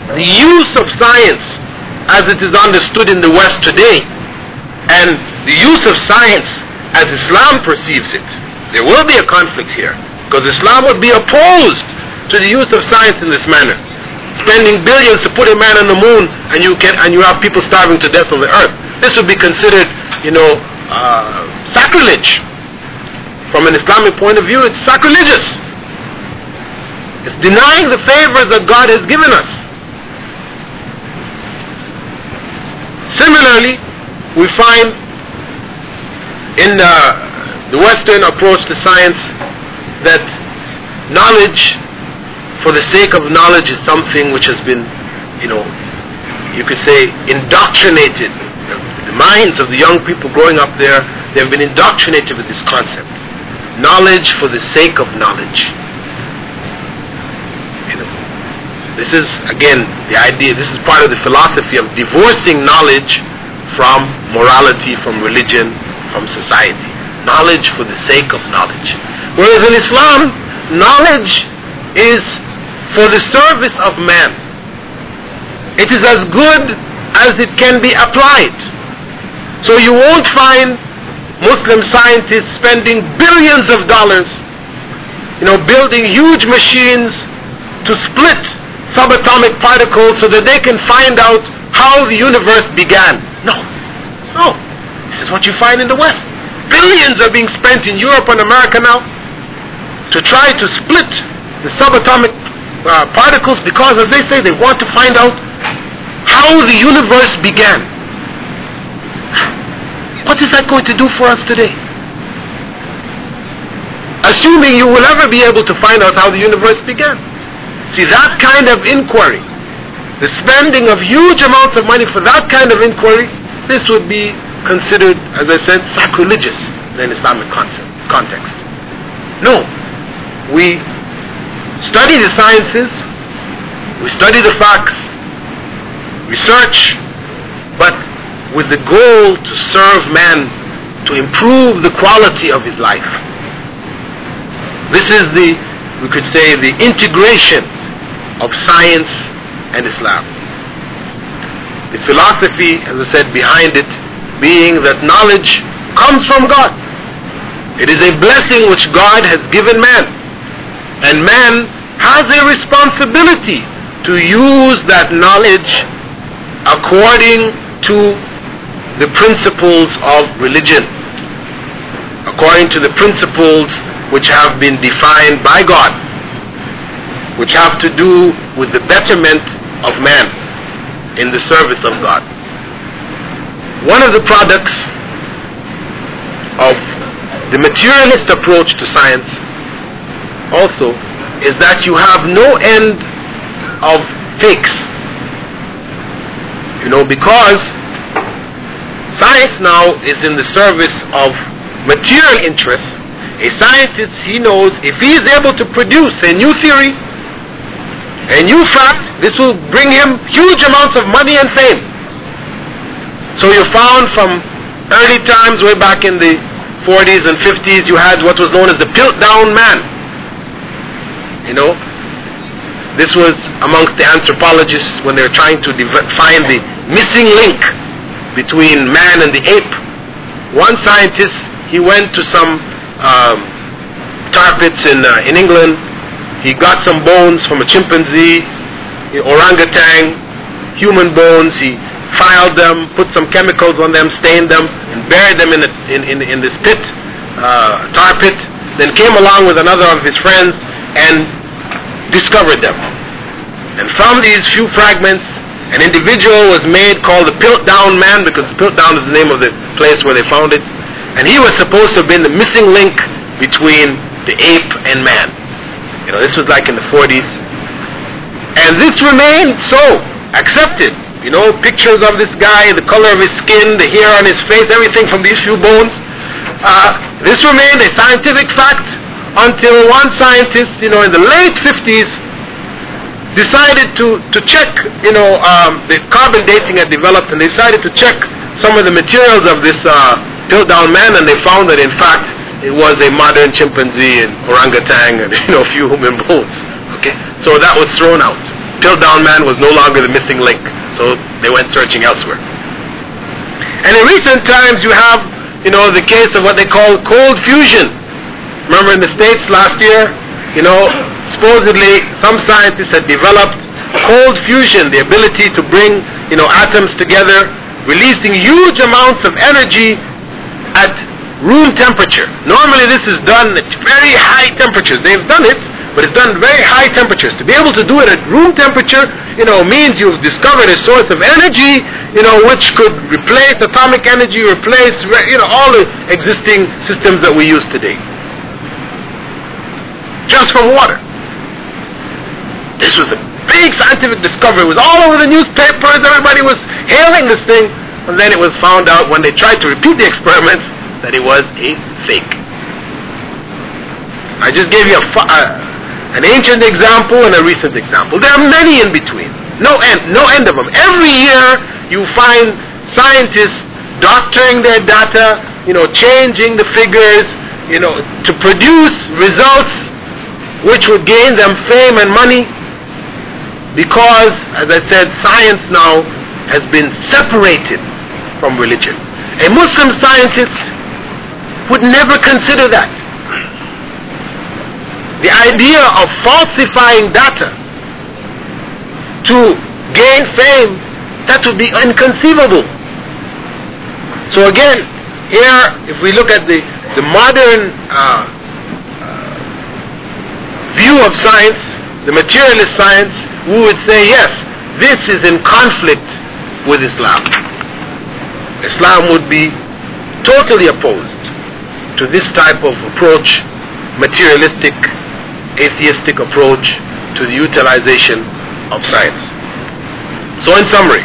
the use of science as it is understood in the West today and the use of science as Islam perceives it, there will be a conflict here, because Islam would be opposed to the use of science in this manner. Spending billions to put a man on the moon and you have people starving to death on the earth. This would be considered, sacrilege. From an Islamic point of view, it's sacrilegious. It's denying the favors that God has given us. Similarly, we find in the Western approach to science that knowledge for the sake of knowledge is something which has been, you could say, indoctrinated. The minds of the young people growing up there, they have been indoctrinated with this concept. Knowledge for the sake of knowledge. This is, again, the idea, this is part of the philosophy of divorcing knowledge from morality, from religion, from society. Knowledge for the sake of knowledge. Whereas in Islam, knowledge is for the service of man. It is as good as it can be applied. So you won't find Muslim scientists spending billions of dollars, building huge machines to split subatomic particles so that they can find out how the universe began. No. This is what you find in the West. Billions are being spent in Europe and America now to try to split the subatomic particles, because, as they say, they want to find out how the universe began. What is that going to do for us today? Assuming you will ever be able to find out how the universe began. See, that kind of inquiry, the spending of huge amounts of money for that kind of inquiry, this would be considered, as I said, sacrilegious in an Islamic context. No. We study the sciences, we study the facts, research, but with the goal to serve man, to improve the quality of his life. This is we could say, the integration of science and Islam. The philosophy, as I said, behind it being that knowledge comes from God. It is a blessing which God has given man. And man has a responsibility to use that knowledge according to the principles of religion, according to the principles which have been defined by God, which have to do with the betterment of man in the service of God. One of the products of the materialist approach to science also is that you have no end of fakes. Because science now is in the service of material interests. A scientist, he knows if he is able to produce a new theory, a new fact, this will bring him huge amounts of money and fame. So you found from early times, way back in the 40s and 50s, you had what was known as the Piltdown Man. This was amongst the anthropologists when they were trying to find the missing link between man and the ape. One scientist, he went to some tar pits in England. He got some bones from a chimpanzee, orangutan, human bones. He filed them, put some chemicals on them, stained them, and buried them in this pit, tar pit. Then came along with another of his friends and discovered them. And from these few fragments, an individual was made called the Piltdown Man, because Piltdown is the name of the place where they found it. And he was supposed to have been the missing link between the ape and man. This was like in the 40s. And this remained so accepted. Pictures of this guy, the color of his skin, the hair on his face, everything from these few bones. This remained a scientific fact until one scientist, in the late 50s, decided to check, the carbon dating had developed, and they decided to check some of the materials of this Piltdown Man, and they found that in fact it was a modern chimpanzee and orangutan and a few human bones. Okay, so that was thrown out. Piltdown Man was no longer the missing link. So they went searching elsewhere. And in recent times you have, the case of what they call cold fusion. Remember in the States last year, supposedly some scientists had developed cold fusion, the ability to bring, atoms together, releasing huge amounts of energy at room temperature. Normally this is done at very high temperatures. They've done it, but it's done at very high temperatures. To be able to do it at room temperature, means you've discovered a source of energy, which could replace atomic energy, replace, all the existing systems that we use today. Just from water. This was a big scientific discovery. It was all over the newspapers. Everybody was hailing this thing. And then it was found out when they tried to repeat the experiments that it was a fake. I just gave you an ancient example and a recent example. There are many in between. No end of them. Every year you find scientists doctoring their data, changing the figures, to produce results which would gain them fame and money, because, as I said, science now has been separated from religion. A Muslim scientist would never consider that. The idea of falsifying data to gain fame, that would be inconceivable. So again, here, if we look at the modern view of science, the materialist science, we would say, yes, this is in conflict with Islam. Islam would be totally opposed to this type of approach, materialistic, atheistic approach to the utilization of science. So in summary,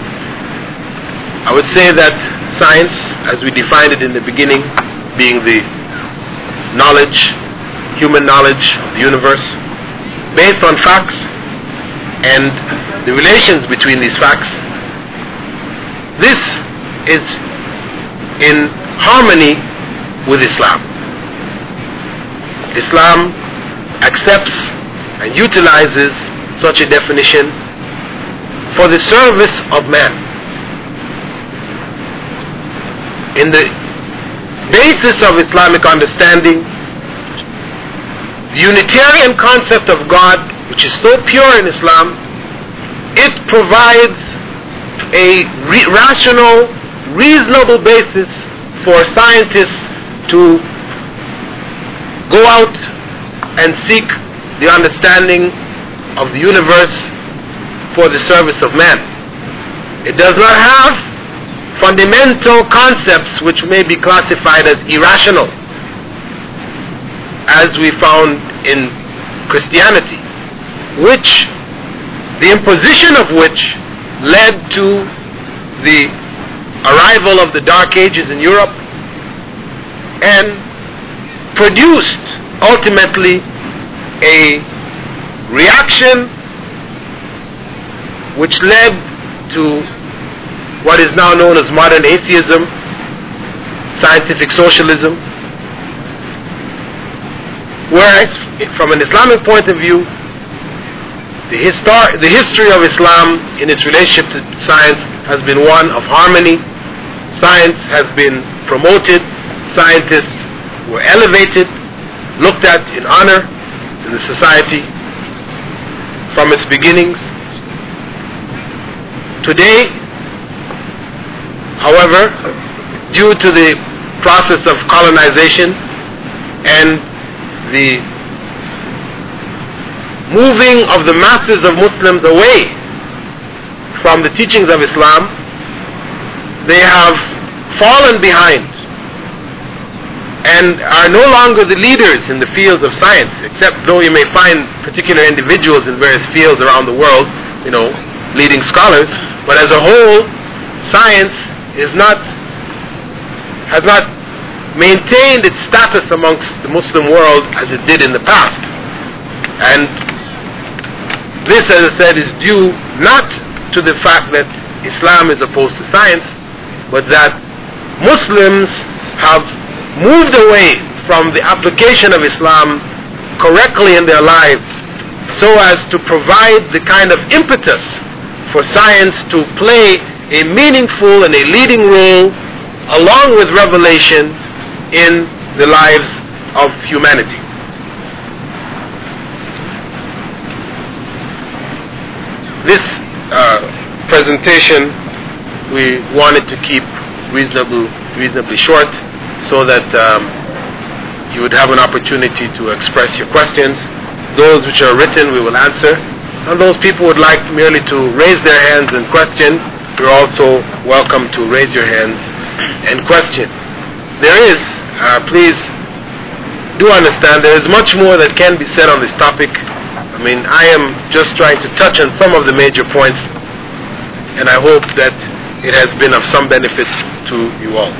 I would say that science, as we defined it in the beginning, being the knowledge, human knowledge of the universe, based on facts and the relations between these facts, this is in harmony with Islam. Islam accepts and utilizes such a definition for the service of man. In the basis of Islamic understanding, the Unitarian concept of God, which is so pure in Islam, it provides a rational, reasonable basis for scientists to go out and seek the understanding of the universe for the service of man. It does not have fundamental concepts which may be classified as irrational, as we found in Christianity, which the imposition of which led to the arrival of the Dark Ages in Europe and produced ultimately a reaction which led to what is now known as modern atheism, scientific socialism, whereas from an Islamic point of view, the history of Islam in its relationship to science has been one of harmony. Science has been promoted, scientists were elevated, looked at in honor in the society from its beginnings. Today, however, due to the process of colonization and the moving of the masses of Muslims away from the teachings of Islam, they have fallen behind and are no longer the leaders in the fields of science, except though you may find particular individuals in various fields around the world, leading scholars, but as a whole, science has not maintained its status amongst the Muslim world as it did in the past. And this, as I said, is due not to the fact that Islam is opposed to science, but that Muslims have moved away from the application of Islam correctly in their lives so as to provide the kind of impetus for science to play a meaningful and a leading role along with revelation in the lives of humanity. This presentation we wanted to keep reasonably short so that you would have an opportunity to express your questions. Those which are written we will answer, and those people would like merely to raise their hands and question, you're also welcome to raise your hands and question. There is, please do understand, there is much more that can be said on this topic. I mean, I am just trying to touch on some of the major points, and I hope that it has been of some benefit to you all.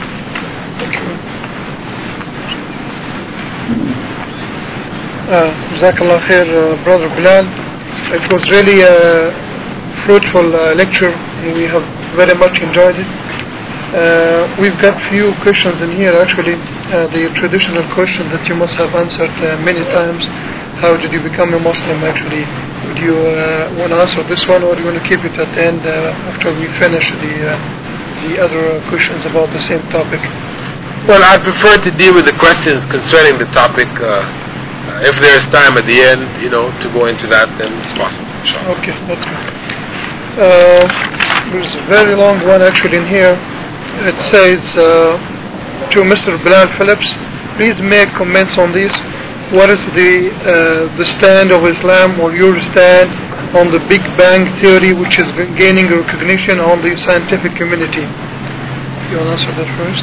Jazakallah khair, Brother Bilal. It was really a fruitful lecture, and we have very much enjoyed it. We've got few questions in here actually. The traditional question that you must have answered many times. How did you become a Muslim actually? Would you want to answer this one, or do you want to keep it at the end after we finish the other questions about the same topic? Well, I prefer to deal with the questions concerning the topic. If there is time at the end, to go into that, then it's possible. Inshallah. Okay, that's good. There's a very long one actually in here. It says to Mr. Bilal Phillips, please make comments on this. What is the stand of Islam, or your stand on the Big Bang theory, which is gaining recognition on the scientific community? You want to answer that first?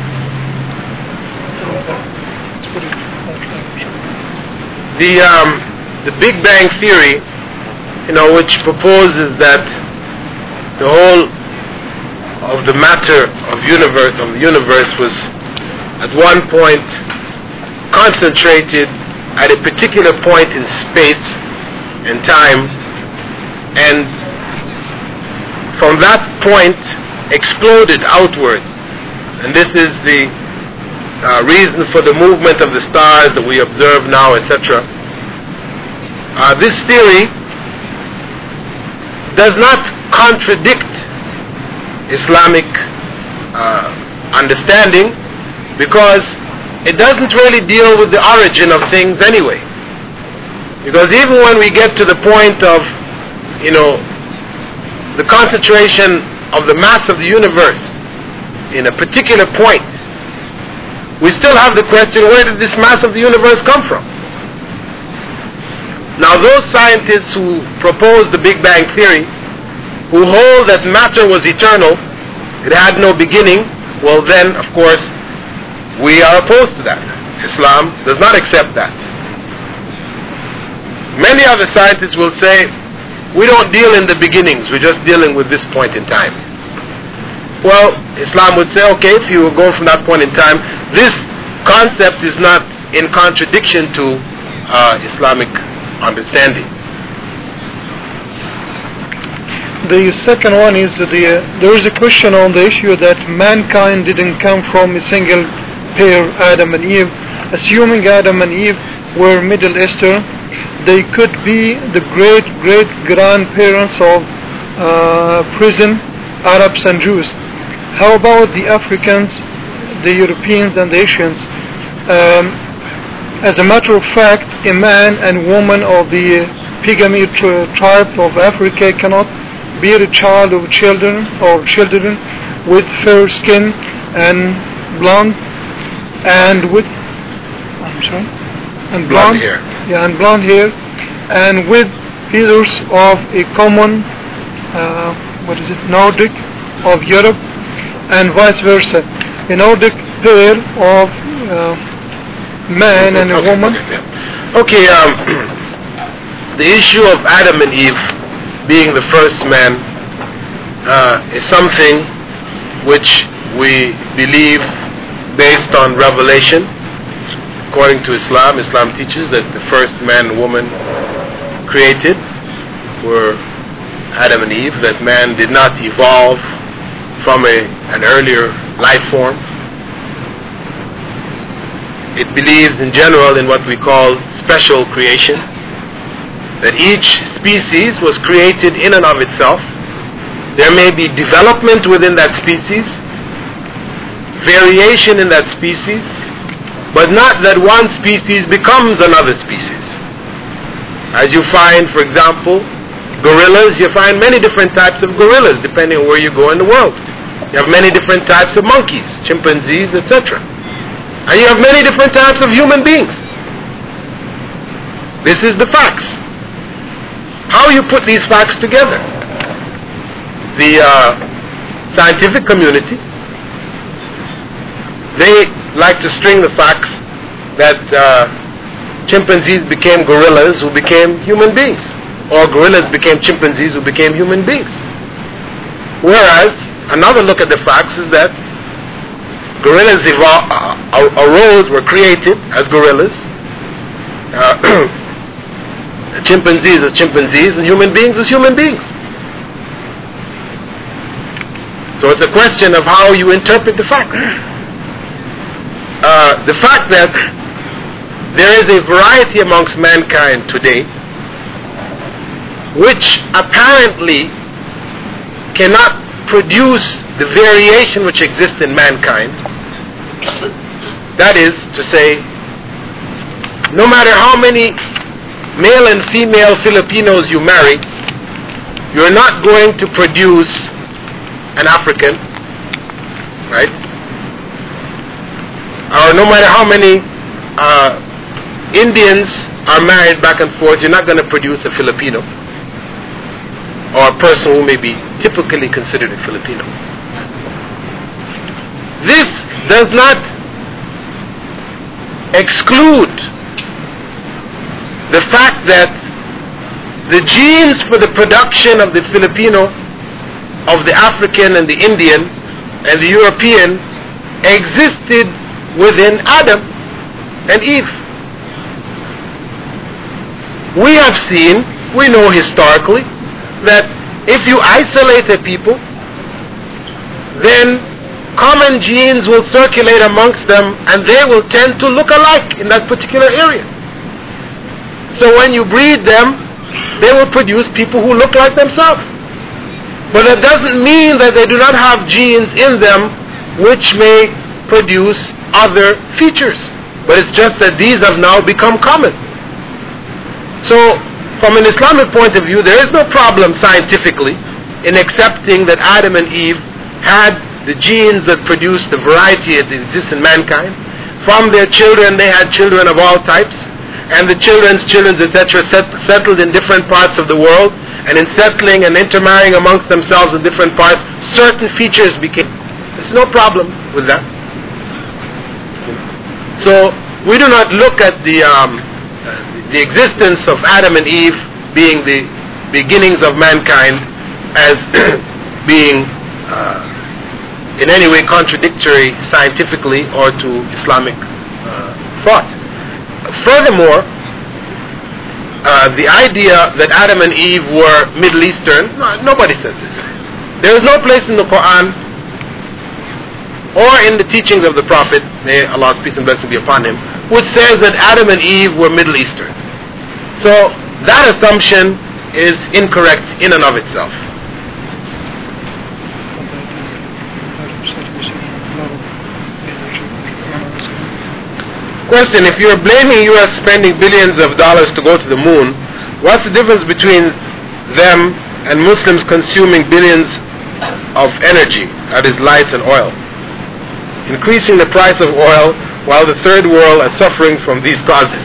Let's put it the Big Bang theory, which proposes that the whole of the matter of the universe was at one point concentrated at a particular point in space and time, and from that point exploded outward. And this is the reason for the movement of the stars that we observe now, etc. This theory does not contradict Islamic understanding, because it doesn't really deal with the origin of things anyway. Because even when we get to the point of, the concentration of the mass of the universe in a particular point, we still have the question, where did this mass of the universe come from? Now, those scientists who propose the Big Bang theory, who hold that matter was eternal, it had no beginning, well then, of course, we are opposed to that. Islam does not accept that. Many other scientists will say, we don't deal in the beginnings, we're just dealing with this point in time. Well, Islam would say, okay, if you go from that point in time, this concept is not in contradiction to Islamic understanding. The second one is there is a question on the issue that mankind didn't come from a single pair, Adam and Eve. Assuming Adam and Eve were Middle Eastern, they could be the great-great-grandparents of present Arabs and Jews. How about the Africans, the Europeans and the Asians? As a matter of fact, a man and woman of the Pygmy tribe of Africa cannot bear a child of children with fair skin and blonde blonde hair. Yeah, and blonde hair, and with feathers of a common Nordic of Europe, and vice versa. A Nordic pair of man and a woman. Okay, the issue of Adam and Eve being the first man is something which we believe based on revelation. According to Islam, Islam teaches that the first man and woman created were Adam and Eve, that man did not evolve from an earlier life form. It believes in general in what we call special creation, that each species was created in and of itself. There may be development within that species, variation in that species, but not that one species becomes another species. As you find, for example, gorillas, you find many different types of gorillas depending on where you go in the world. You have many different types of monkeys, chimpanzees, etc. And you have many different types of human beings. This is the facts. How you put these facts together? The scientific community, they like to string the facts that chimpanzees became gorillas who became human beings, or gorillas became chimpanzees who became human beings. Whereas another look at the facts is that gorillas arose, were created as gorillas, chimpanzees as chimpanzees, and human beings as human beings. So it's a question of how you interpret the fact. The fact that there is a variety amongst mankind today which apparently cannot produce the variation which exists in mankind. That is to say, no matter how many male and female Filipinos you marry, you're not going to produce an African, right? Or no matter how many Indians are married back and forth, you're not going to produce a Filipino, or a person who may be typically considered a Filipino. This does not exclude the fact that the genes for the production of the Filipino, of the African and the Indian and the European existed within Adam and Eve. We have seen, we know historically, that if you isolate a people, then common genes will circulate amongst them and they will tend to look alike in that particular area. So when you breed them, they will produce people who look like themselves. But that doesn't mean that they do not have genes in them which may produce other features. But it's just that these have now become common. So from an Islamic point of view, there is no problem scientifically in accepting that Adam and Eve had the genes that produce the variety that exists in mankind. From their children, they had children of all types, and the children's children, etc., settled in different parts of the world, and in settling and intermarrying amongst themselves in different parts, certain features became. There's no problem with that. So we do not look at the existence of Adam and Eve being the beginnings of mankind as being in any way contradictory scientifically or to Islamic thought. Furthermore, the idea that Adam and Eve were Middle Eastern, nobody says this. There is no place in the Quran or in the teachings of the Prophet, may Allah's peace and blessing be upon him, which says that Adam and Eve were Middle Eastern. So that assumption is incorrect in and of itself. Question: if you're blaming U.S. spending billions of dollars to go to the moon, what's the difference between them and Muslims consuming billions of energy, that is light and oil, increasing the price of oil while the third world are suffering from these causes?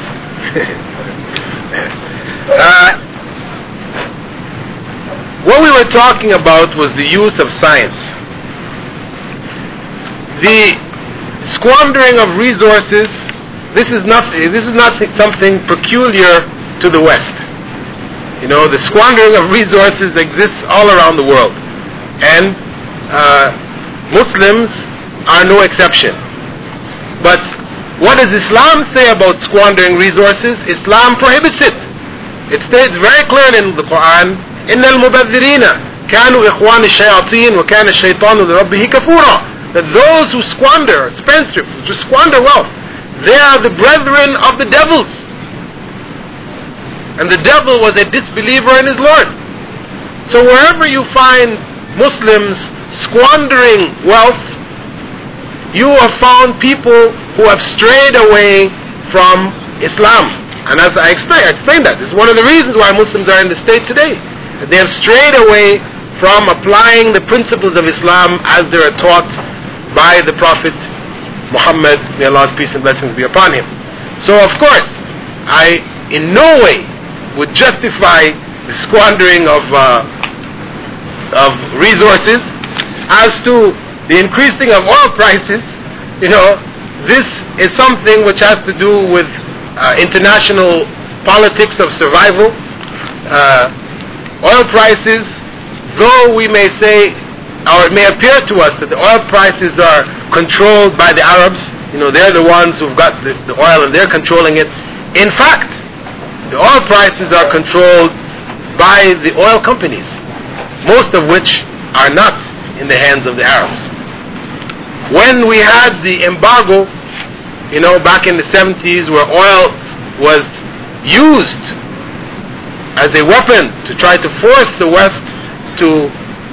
What we were talking about was the use of science. The squandering of resources, this is not something peculiar to the West. You know, the squandering of resources exists all around the world, and Muslims are no exception. But what does Islam say about squandering resources? Islam prohibits it. It states very clearly in the Quran, إِنَّ الْمُبَذِّرِينَ كَانُوا إِخْوَانِ الشَّيَاطِينَ وَكَانَ الشَّيْطَانُ لِرَبِّهِ كَفُورًا. That those who squander, spendthrift, who squander wealth, they are the brethren of the devils. And the devil was a disbeliever in his Lord. So wherever you find Muslims squandering wealth, you have found people who have strayed away from Islam. And as I explained that. This is one of the reasons why Muslims are in the state today. That they have strayed away from applying the principles of Islam as they are taught by the Prophet Muhammad, may Allah's peace and blessings be upon him. So of course, I in no way would justify the squandering of resources. As to the increasing of oil prices, this is something which has to do with international politics of survival. Oil prices, though we may say, or it may appear to us that the oil prices are controlled by the Arabs, they're the ones who've got the oil and they're controlling it. In fact, the oil prices are controlled by the oil companies, most of which are not in the hands of the Arabs. When we had the embargo, back in the 70s, where oil was used as a weapon to try to force the West to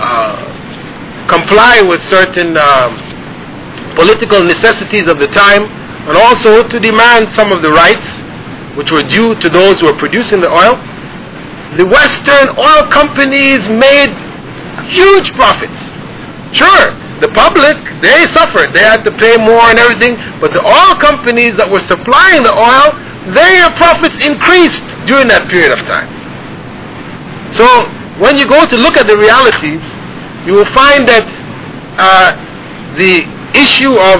comply with certain political necessities of the time, and also to demand some of the rights which were due to those who were producing the oil, the Western oil companies made huge profits. Sure, the public, they suffered. They had to pay more and everything, but the oil companies that were supplying the oil, their profits increased during that period of time. So when you go to look at the realities, you will find that the issue of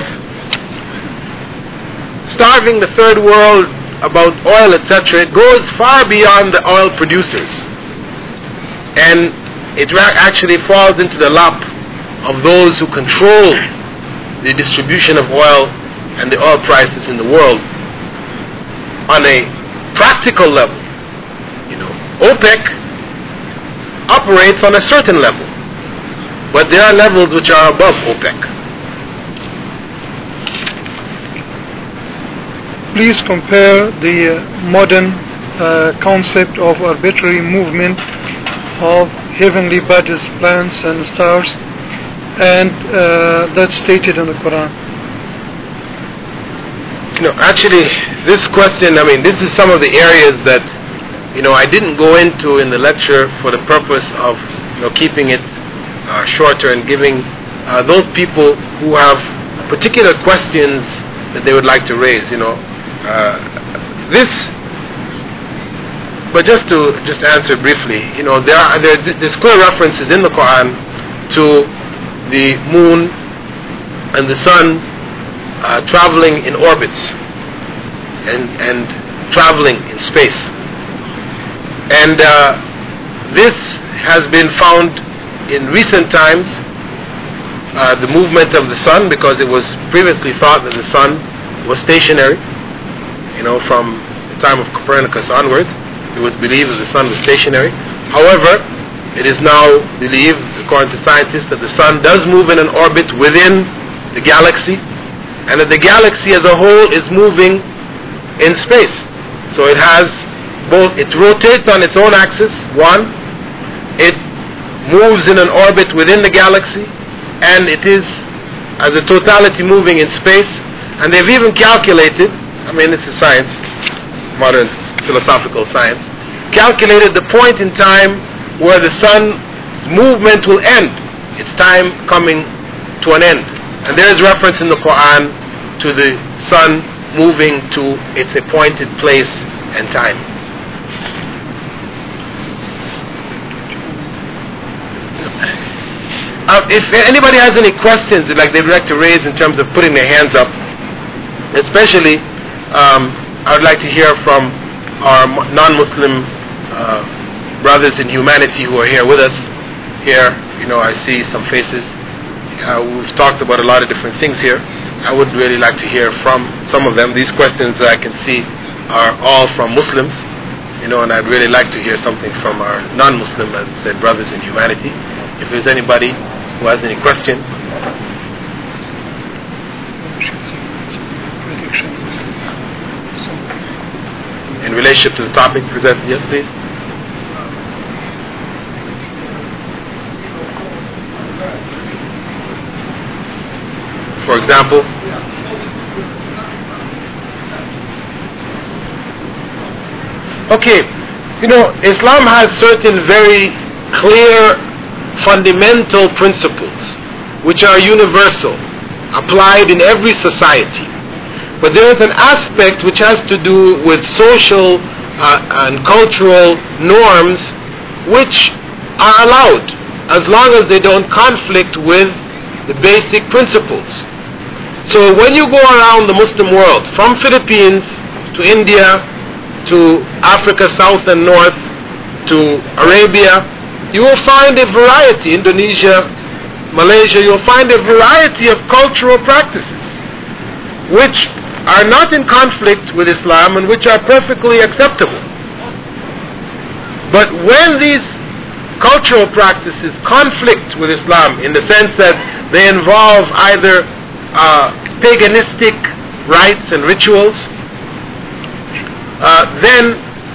starving the third world about oil, etc., it goes far beyond the oil producers. And it actually falls into the lap of those who control the distribution of oil and the oil prices in the world on a practical level. OPEC operates on a certain level, but there are levels which are above OPEC. Please compare the modern concept of arbitrary movement of heavenly bodies, planets and stars, and that's stated in the Quran. Actually, this question, this is some of the areas that, I didn't go into in the lecture for the purpose of, keeping it shorter and giving those people who have particular questions that they would like to raise, but just answer briefly, there's clear references in the Quran to the moon and the sun traveling in orbits and traveling in space. And this has been found in recent times, the movement of the sun, because it was previously thought that the sun was stationary, from the time of Copernicus onwards. It was believed that the sun was stationary. However, it is now believed, according to scientists, that the sun does move in an orbit within the galaxy, and that the galaxy as a whole is moving in space. So it has both, it rotates on its own axis, one, it moves in an orbit within the galaxy, and it is as a totality moving in space. And they've even calculated, this is science, modern philosophical science, calculated the point in time where the sun's movement will end, its time coming to an end. And there is reference in the Quran to the sun moving to its appointed place and time. If anybody has any questions they'd like to raise in terms of putting their hands up, especially I would like to hear from our non-Muslim brothers in humanity who are here with us. Here, I see some faces. We've talked about a lot of different things here. I would really like to hear from some of them. These questions that I can see are all from Muslims, and I'd really like to hear something from our non-Muslim, as I said, brothers in humanity. If there's anybody who has any question. in relationship to the topic presented. Yes, please. For example, okay, Islam has certain very clear fundamental principles which are universal, applied in every society. But there is an aspect which has to do with social and cultural norms which are allowed as long as they don't conflict with the basic principles. So when you go around the Muslim world, from Philippines to India to Africa South and North to Arabia, you will find a variety, Indonesia, Malaysia, you'll find a variety of cultural practices which are not in conflict with Islam and which are perfectly acceptable. But when these cultural practices conflict with Islam in the sense that they involve either paganistic rites and rituals, then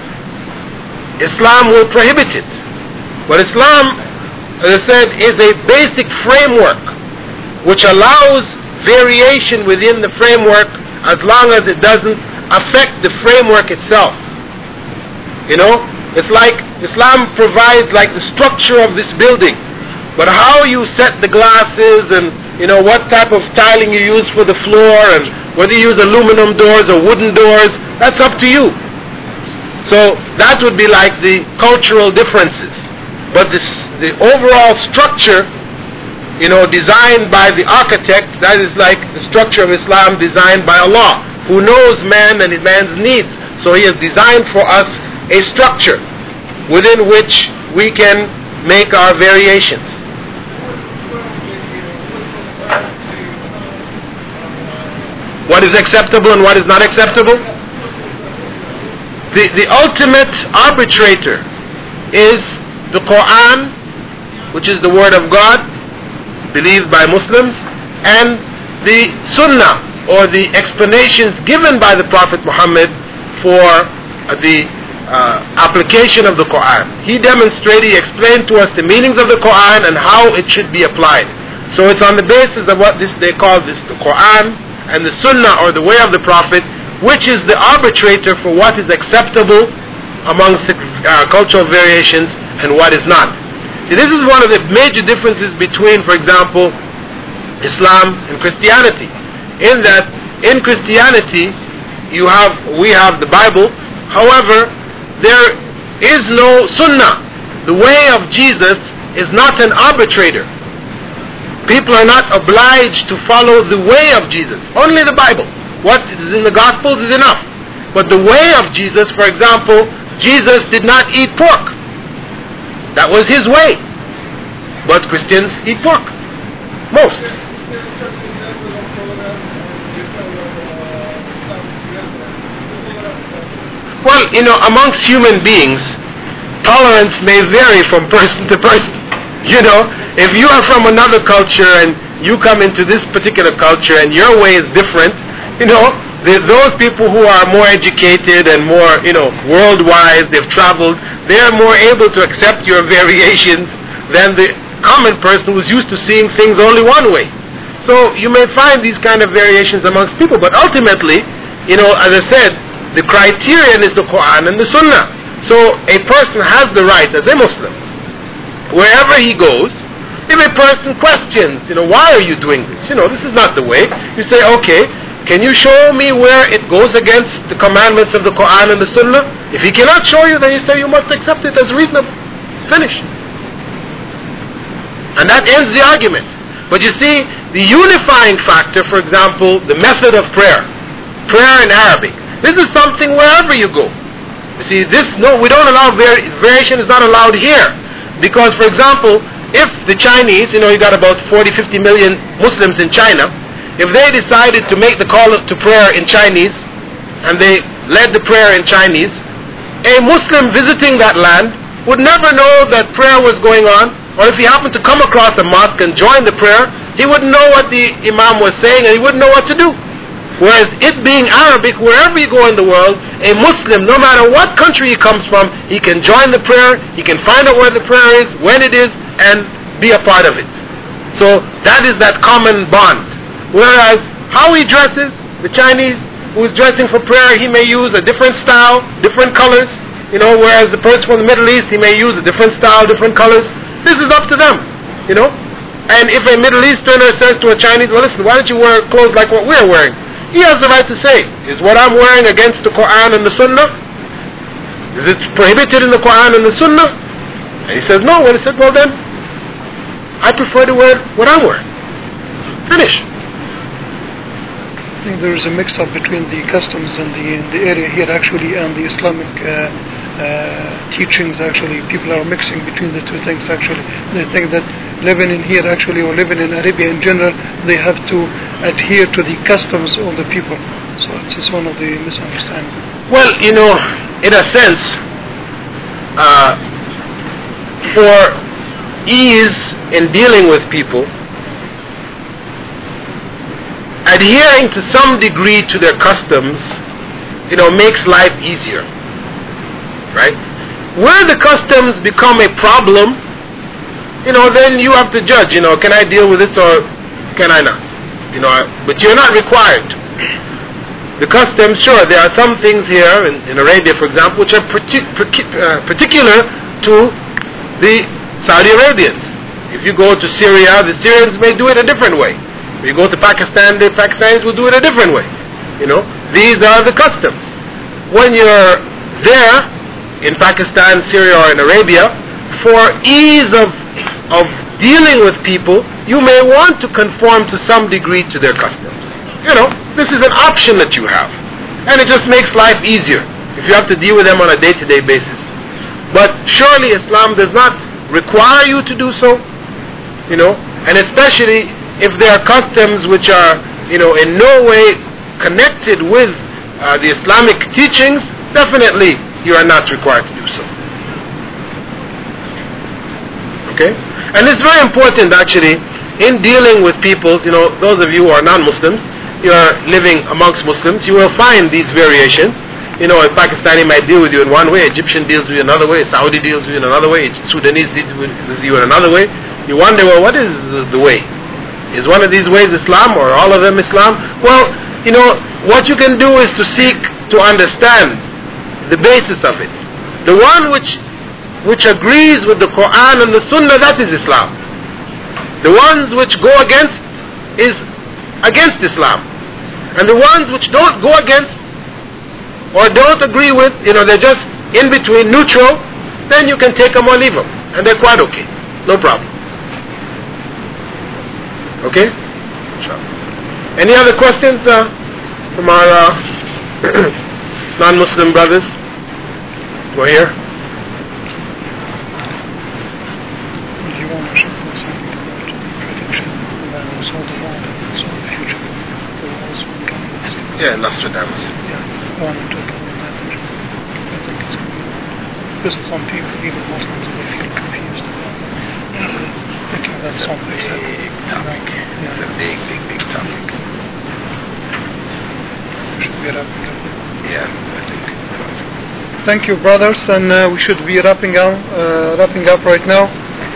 Islam will prohibit it. But Islam, as I said, is a basic framework which allows variation within the framework as long as it doesn't affect the framework itself. It's like Islam provides like the structure of this building, but how you set the glasses and what type of tiling you use for the floor and whether you use aluminum doors or wooden doors, that's up to you. So that would be like the cultural differences. But the overall structure, designed by the architect, that is like the structure of Islam designed by Allah, who knows man and man's needs. So He has designed for us a structure within which we can make our variations. What is acceptable and what is not acceptable? The ultimate arbitrator is the Quran, which is the word of God, believed by Muslims, and the Sunnah, or the explanations given by the Prophet Muhammad for the application of the Quran. He he explained to us the meanings of the Quran and how it should be applied. So it's on the basis of what they call the Quran and the Sunnah, or the way of the Prophet, which is the arbitrator for what is acceptable amongst cultural variations and what is not. See, this is one of the major differences between, for example, Islam and Christianity, in that in Christianity we have the Bible. However, there is no Sunnah. The way of Jesus is not an arbitrator. People are not obliged to follow the way of Jesus. Only the Bible. What is in the Gospels is enough. But the way of Jesus, for example, Jesus did not eat pork. That was His way. But Christians eat pork. Most. Well, amongst human beings, tolerance may vary from person to person. If you are from another culture and you come into this particular culture and your way is different, those people who are more educated and more, world-wise, they've traveled, they're more able to accept your variations than the common person who's used to seeing things only one way. So you may find these kind of variations amongst people, but ultimately, as I said, the criterion is the Quran and the Sunnah. So a person has the right, as a Muslim, wherever he goes, if a person questions, why are you doing this? This is not the way. You say, okay, can you show me where it goes against the commandments of the Quran and the Sunnah? If he cannot show you, then you say you must accept it as reasonable. Finish. And that ends the argument. But you see, the unifying factor, for example, the method of prayer in Arabic, this is something wherever you go. You see, we don't allow variation is not allowed here. Because, for example, if the Chinese, you got about 40-50 million Muslims in China, if they decided to make the call to prayer in Chinese, and they led the prayer in Chinese, a Muslim visiting that land would never know that prayer was going on, or if he happened to come across a mosque and join the prayer, he wouldn't know what the Imam was saying, and he wouldn't know what to do. Whereas it being Arabic, wherever you go in the world, a Muslim, no matter what country he comes from, he can join the prayer, he can find out where the prayer is, when it is, and be a part of it. So that is that common bond. Whereas how he dresses, the Chinese who is dressing for prayer, he may use a different style, different colors, whereas the person from the Middle East, he may use a different style, different colors. This is up to them, And if a Middle Easterner says to a Chinese, well, listen, why don't you wear clothes like what we're wearing? He has the right to say, is what I'm wearing against the Quran and the Sunnah? Is it prohibited in the Quran and the Sunnah? And he says, no. Well, he said, well then, I prefer to wear what I'm wearing. Finish. I think there is a mix-up between the customs and the area here actually and the Islamic teachings actually. People are mixing between the two things actually. They think that living in here actually or living in Arabia in general, they have to adhere to the customs of the people. So it's just one of the misunderstandings. Well, in a sense, for ease in dealing with people, adhering to some degree to their customs, makes life easier. Right? Where the customs become a problem, then you have to judge, can I deal with this or can I not? But you're not required. The customs, sure, there are some things here in Arabia, for example, which are particular to the Saudi Arabians. If you go to Syria, the Syrians may do it a different way. If you go to Pakistan, the Pakistanis will do it a different way. These are the customs. When you're there, in Pakistan, Syria, or in Arabia, for ease of dealing with people, you may want to conform to some degree to their customs. This is an option that you have. And it just makes life easier if you have to deal with them on a day-to-day basis. But surely Islam does not require you to do so, and especially if there are customs which are, in no way connected with the Islamic teachings, definitely you are not required to do so. Okay? And it's very important actually in dealing with people, those of you who are non-Muslims, you are living amongst Muslims, you will find these variations. A Pakistani might deal with you in one way, Egyptian deals with you another way, Saudi deals with you in another way, Sudanese deals with you in another way. You wonder, well, what is the way? Is one of these ways Islam or all of them Islam? Well, what you can do is to seek to understand the basis of it. The one which agrees with the Quran and the Sunnah, that is Islam. The ones which go against is against Islam. And the ones which don't go against or don't agree with, they're just in between, neutral, then you can take them or leave them. And they're quite okay. No problem. Okay? Any other questions from our non-Muslim brothers who are here? Do you want to say something about prediction about also the future? Yeah, Nostradamus. Yeah, I want to talk about that. I think it's good. Because some people, even Muslims, they feel confused about thinking that something is happening. Big topic. Yeah. It's a big topic. Should we wrap it up? Yeah, I think. Thank you, brothers, and we should be wrapping up right now.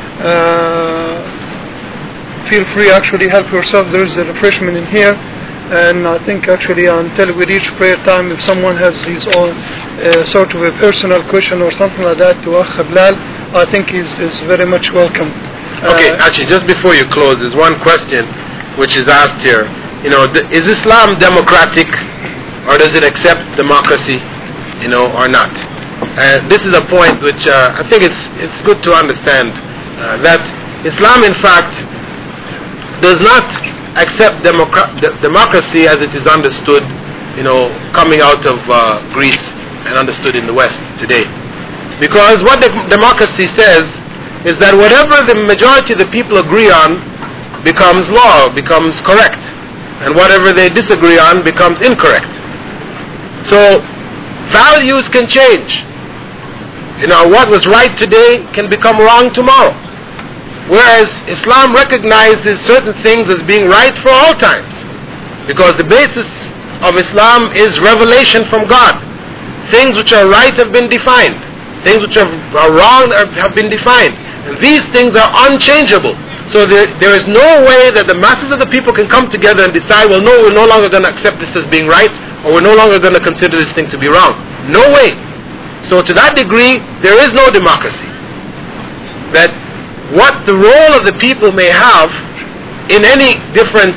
Feel free, actually, help yourself. There is a refreshment in here, and I think actually until we reach prayer time, if someone has his own sort of a personal question or something like that to Akh Bilal, I think is very much welcome. Okay, actually, just before you close, there's one question which is asked here. Is Islam democratic, or does it accept democracy, or not? This is a point which I think it's good to understand that Islam, in fact, does not accept democracy as it is understood, coming out of Greece and understood in the West today. Because what democracy says is that whatever the majority of the people agree on becomes law, becomes correct, and whatever they disagree on becomes incorrect. So values can change. What was right today can become wrong tomorrow. Whereas Islam recognizes certain things as being right for all times. Because the basis of Islam is revelation from God. Things which are right have been defined. Things which are wrong have been defined. And these things are unchangeable. So there is no way that the masses of the people can come together and decide, well, no, we're no longer going to accept this as being right, or we're no longer going to consider this thing to be wrong. No way. So to that degree, there is no democracy. That what the role of the people may have in any different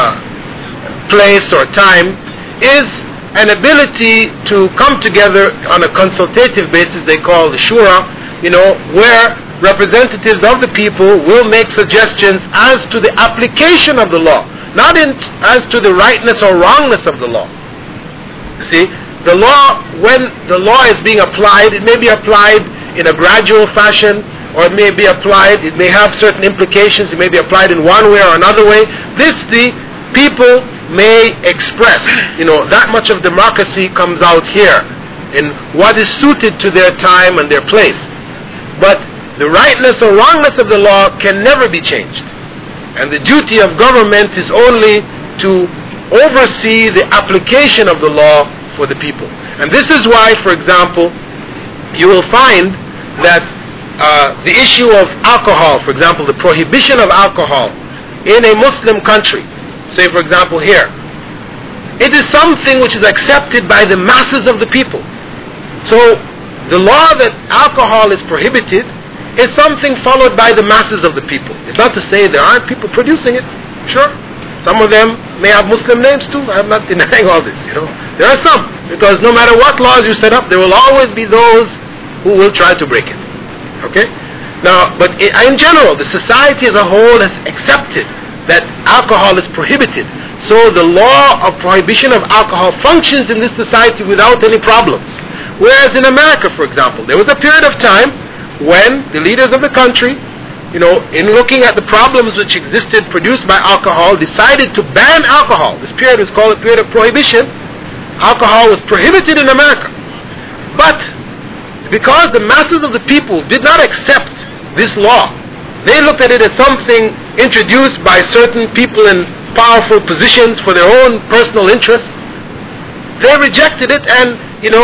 place or time is an ability to come together on a consultative basis, they call the shura, where representatives of the people will make suggestions as to the application of the law, not as to the rightness or wrongness of the law. You see, the law, when the law is being applied, it may be applied in a gradual fashion, or it may be applied, it may have certain implications, it may be applied in one way or another way. This the people may express. That much of democracy comes out here in what is suited to their time and their place. But the rightness or wrongness of the law can never be changed. And the duty of government is only to oversee the application of the law for the people. And this is why, for example, you will find that the issue of alcohol, for example, the prohibition of alcohol in a Muslim country, say for example here, it is something which is accepted by the masses of the people. So the law that alcohol is prohibited is something followed by the masses of the people. It's not to say there aren't people producing it. Sure, some of them may have Muslim names too. I'm not denying all this. There are some, because no matter what laws you set up, there will always be those who will try to break it. Okay? Now, but in general, the society as a whole has accepted that alcohol is prohibited. So the law of prohibition of alcohol functions in this society without any problems. Whereas in America, for example, there was a period of time when the leaders of the country, in looking at the problems which existed produced by alcohol, decided to ban alcohol. This period was called a period of prohibition. Alcohol was prohibited in America. But because the masses of the people did not accept this law, they looked at it as something introduced by certain people in powerful positions for their own personal interests. They rejected it, and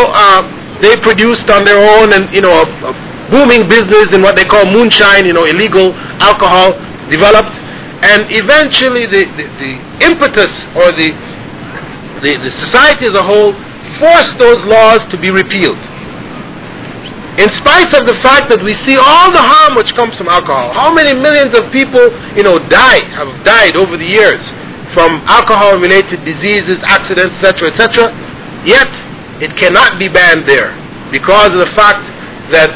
they produced on their own, and a booming business in what they call moonshine, illegal alcohol developed, and eventually the impetus or the society as a whole forced those laws to be repealed. In spite of the fact that we see all the harm which comes from alcohol, how many millions of people, have died over the years from alcohol-related diseases, accidents, etc., etc., yet it cannot be banned there because of the fact that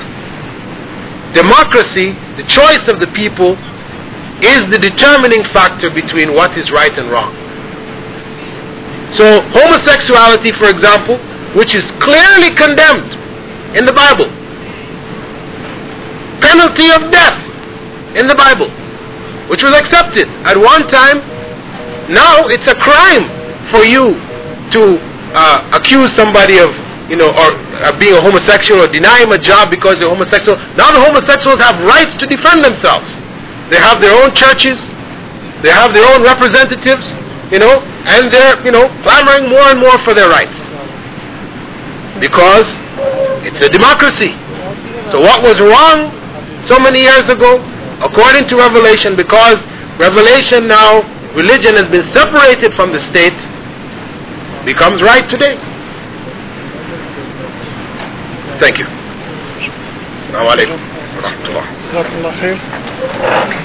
democracy, the choice of the people, is the determining factor between what is right and wrong. So homosexuality, for example, which is clearly condemned in the Bible, penalty of death in the Bible, which was accepted at one time, now it's a crime for you to accuse somebody of or being a homosexual, or deny him a job because they're homosexual. Now the homosexuals have rights to defend themselves. They have their own churches, they have their own representatives, and they're clamoring more and more for their rights because it's a democracy. So what was wrong so many years ago, according to Revelation, because Revelation now, religion has been separated from the state, becomes right today. Thank you. Assalamu alaikum wa rahmatullah.